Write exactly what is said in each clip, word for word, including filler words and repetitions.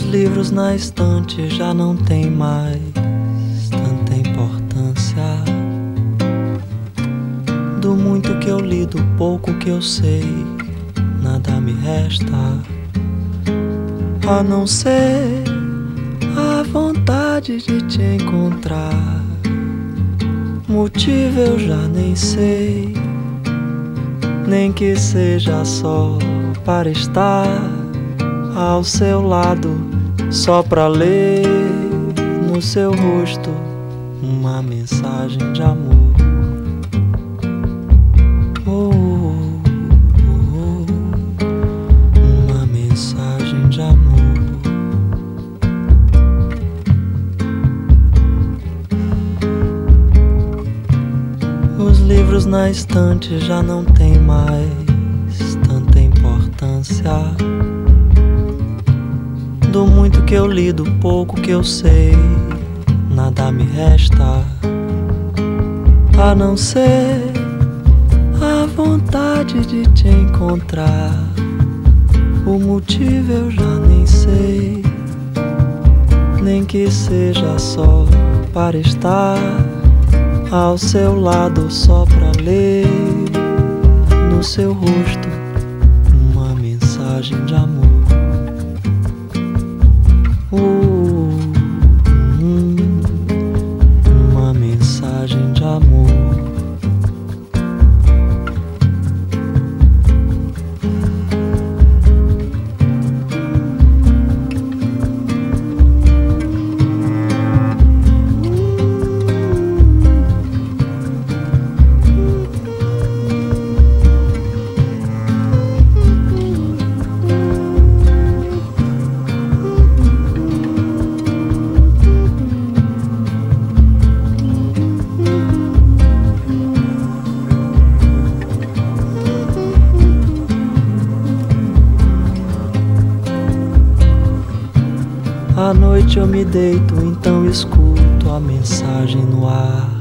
livros na estante já não tem mais tanta importância. Do muito que eu li, do pouco que eu sei, nada me resta a não ser a vontade de te encontrar. Motivo eu já nem sei, nem que seja só para estar ao seu lado, só pra ler no seu rosto uma mensagem de amor. Oh, oh, oh, uma mensagem de amor. Os livros na estante já não tem mais tanta importância. Do muito que eu li, do pouco que eu sei, nada me resta a não ser a vontade de te encontrar. O motivo eu já nem sei, nem que seja só para estar ao seu lado, só pra ler no seu rosto uma mensagem de amor. Uh, hum, uma mensagem de amor. À noite eu me deito, então escuto a mensagem no ar,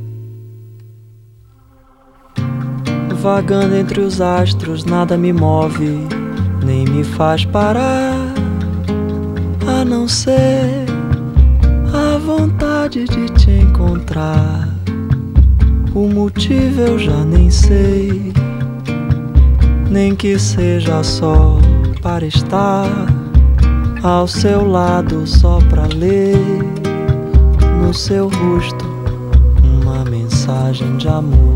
vagando entre os astros, nada me move, nem me faz parar, a não ser a vontade de te encontrar. O motivo eu já nem sei, nem que seja só para estar ao seu lado, só pra ler no seu rosto uma mensagem de amor.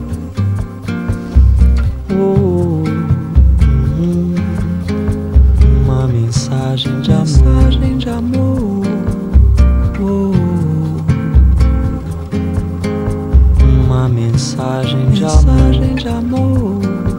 Oh, hum, uma mensagem de mensagem de amor. Oh, uma mensagem de amor.